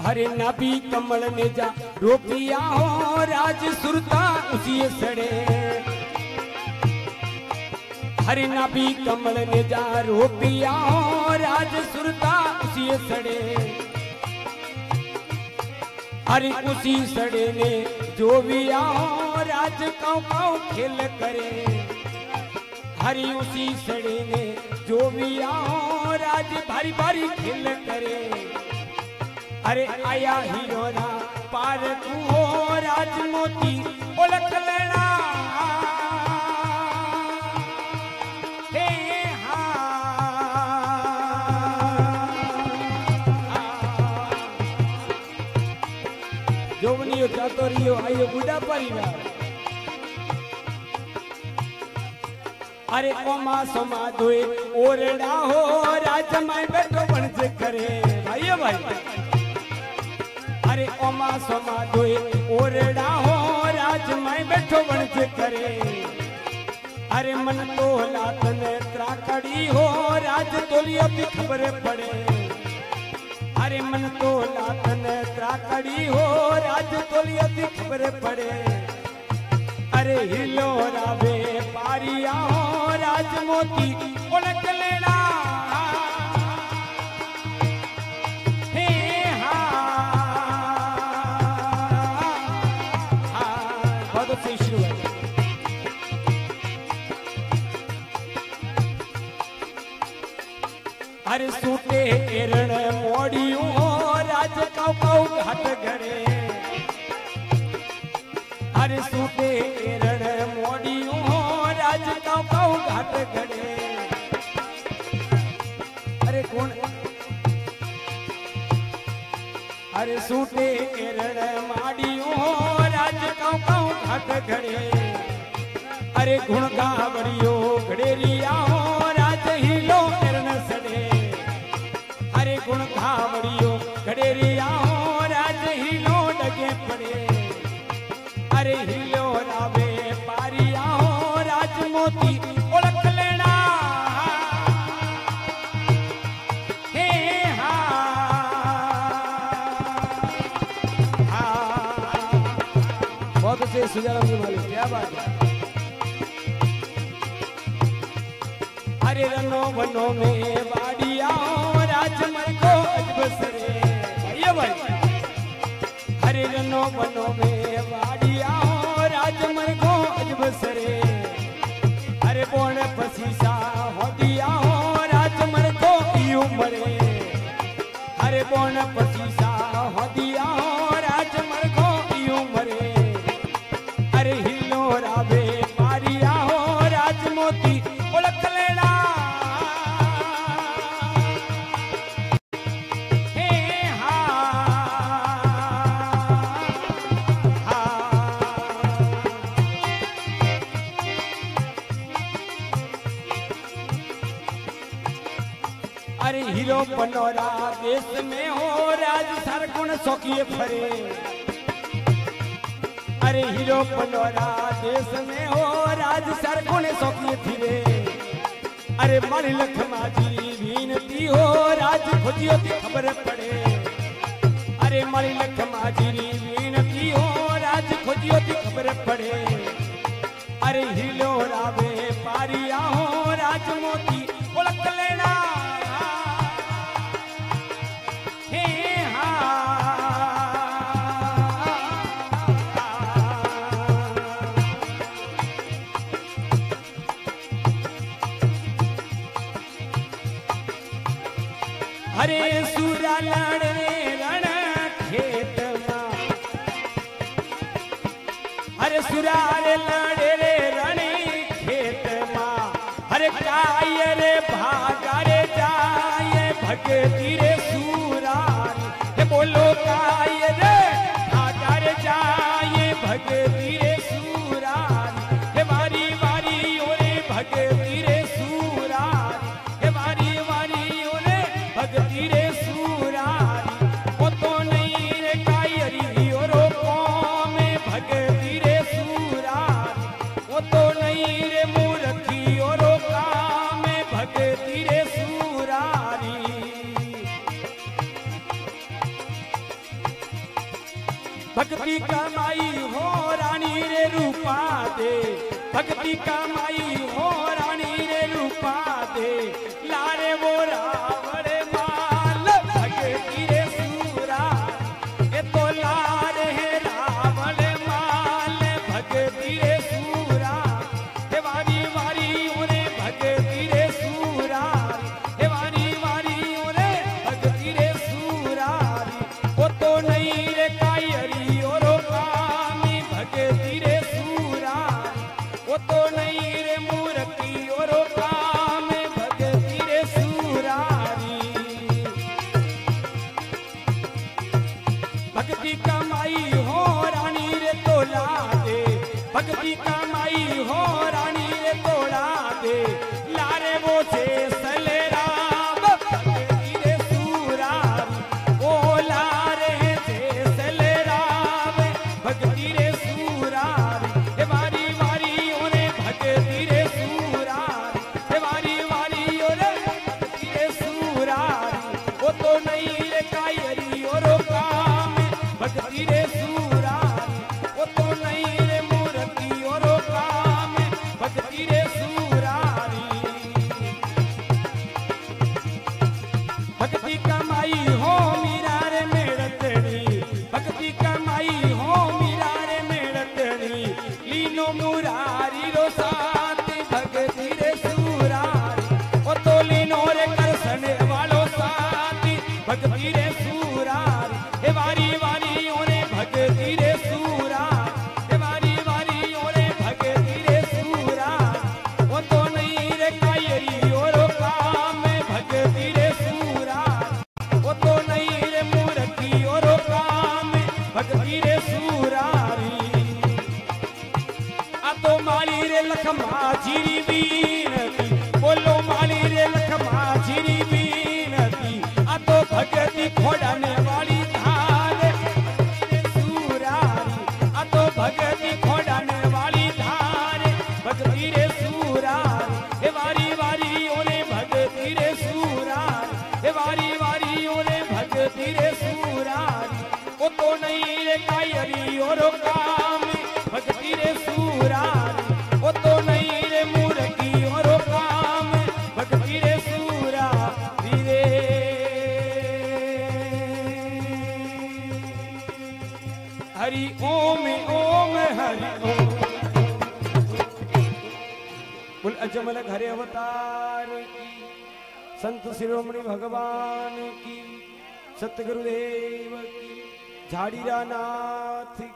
हरे नाभि कमल ने जा रोपिया हो राज सुरता उसी सड़े। हरे नाभि कमल ने जा रोपिया हो राज सुरता उसी सड़े। हरे उसी सड़े ने जो भी आओ राज काऊ काऊ खेल करे। हरी उसी सड़े ने जो भी आओ राज भारी भारी खेल करे। अरे आया हीरोरा पार कुहो राज मोती ओलख लेना। हे जो बनियो जातो रियो आयो बुढ़ा परिवार। अरे ओमा सोमा दोए ओरड़ा हो राज में बैठो बनज करे। भाइयों भाई अरे ओमा सोमा दोए ओरड़ा हो राज में बैठो बनज करे। अरे मन तो लातन त्राकड़ी हो राज तोलियो की खबर पड़े। अरे मन तो लातन त्राकड़ी हो राज तोलियो की खबर पड़े। अरे हिलो रावे पारिया हो राज मोती उलट लेना। हे बहुत से शुरू है। अरे सूटे एरण मोड़ियों हो राज काऊ काऊ घाट घड़े। अरे सूटे एरण मोड़ियों हो राज काऊ काऊ घाट घड़े। अरे कौन अरे सूटे एरण माड़ियों हो राज काऊ काऊ घाट घड़े। अरे गुण गावड़ियो घड़ेरिया हो राज हिलो एरण सड़े। अरे गुण गावड़ियो घड़ेरिया हो राज हिलो डगे पड़े। अरे हिलो रावे पारिया हो राज मोती ओलख लेना। हे बहुत अच्छे सुजाराम जी मालिक क्या बात है। अरे रनो वनो में वाड़िया हो राज मन को अजब सरे। भैया भाई हरे रनो वनो में वाड़िया हो राज मन को अजब सरे। अरे बोन पसीसा हो दिया हो राज मन को यू मरे। अरे बोन पसीसा हो दिया हो राज मन को यू मरे। अरे हिलो रावे पारिया हो राज मोती उलख लेना। अरे हीरो पनोरा देश में हो राज सर गुण सौकिए फरे। अरे हीरो पनोरा देश में हो राज सर गुण सौकिए फिरे। अरे मारी लख माझी विनती हो राज खोजियो की खबर पड़े। अरे मारी लख माझी विनती हो राज खोजियो की खबर पड़े। अरे हीरो रावे पारिया हो राज मोती उलट लेना। अरे सूरा लड़े रण खेत मां। अरे सूरा लड़े रण खेत मां। अरे काय रे भागा रे जाए भगती रे सूरा। ये बोलो काय रे भागा रे जाए भगती रे सूरा। ये वारी वारी ओरे भगती रे सूरा। ये वारी वारी ओरे भगती रे सूरारी। वो तो नहीं रे कायरी और कौम भगती रे सूरारी। वो तो नहीं रे मूर्ति और काम भगती रे सूरारी। भक्ति कमाई हो रानी रे रूपा दे, भक्ति कमाई हो रानी रे रूपा दे, लारे वो रावण माल भक्ति रे सूरा, ये तो लारे है रावण माल भक्ति रे सूरा, हे वारी वारी ओरे भक्ति रे सूरा, हे वारी वारी ओरे भक्ति रे सूरा, वो तो नहीं रे कायरी ओरो कामी भक्ति रे सूरा, वो तो नहीं रे मूर्ति ओरो काम भक्ति रे सूरारी, भक्ति कमाई हो रानी रे तोला दे, भक्ति कमाई हो रानी रे तोला दे, लारे वो से सले राम भक्ति रे सूरारी, ओ लारे से सले राम भक्ति रे सूरारी, हे वारी वारी ओरे भक्ति रे सूरारी, हे वारी वारी ओरे भक्ति रे सूरारी, वो तो नहीं रे कायरी ओरो काम भक्ति रे सूरारी, वो तो नहीं रे मूर्ति ओरो काम भक्ति रे सूरारी, भक्ति कमाई हो मीरा रे मेड़तड़ी, भक्ति कमाई हो मीरा रे मेड़तड़ी, लीनो मुरारी रो साथ भक्ति रे सूरारी, ओ तो लीनो रे करसने वालो साथ भक्ति रे सूरारी, हे वारी वारी ओरे भक्ति रे सूरारी, हे वारी वारी ओरे भक्ति रे सूरारी, ओ तो नहीं रे कायरी ओरो काम भक्ति रे सूरारी, वो तो नहीं रे मूर्ति ओरो काम भक्ति रे सूरारी, आ तो माली रे लखमा जीरी बीनती, बोलो माली रे लखमा जीरी बीनती, आ तो भक्ति खोड़ाने वाली धार भक्ति रे सूरारी, आ तो भक्ति खोड़ाने वाली धार भक्ति रे सूरारी, हे वारी वारी ओरे भक्ति रे सूरारी, हे वारी वारी ओरे भक्ति रे सूरारी, वो तो नहीं रे कायरी ओरो काम भक्ति रे सूरारी, वो तो नहीं रे मूर्ति ओरो काम भक्ति रे सूरारी रे। हरि ओम ओम हरि ओम, बोल अजमल घरे अवतार की, संत शिरोमणि भगवान की, सतगुरुदेव की, झाड़ीरा नाथ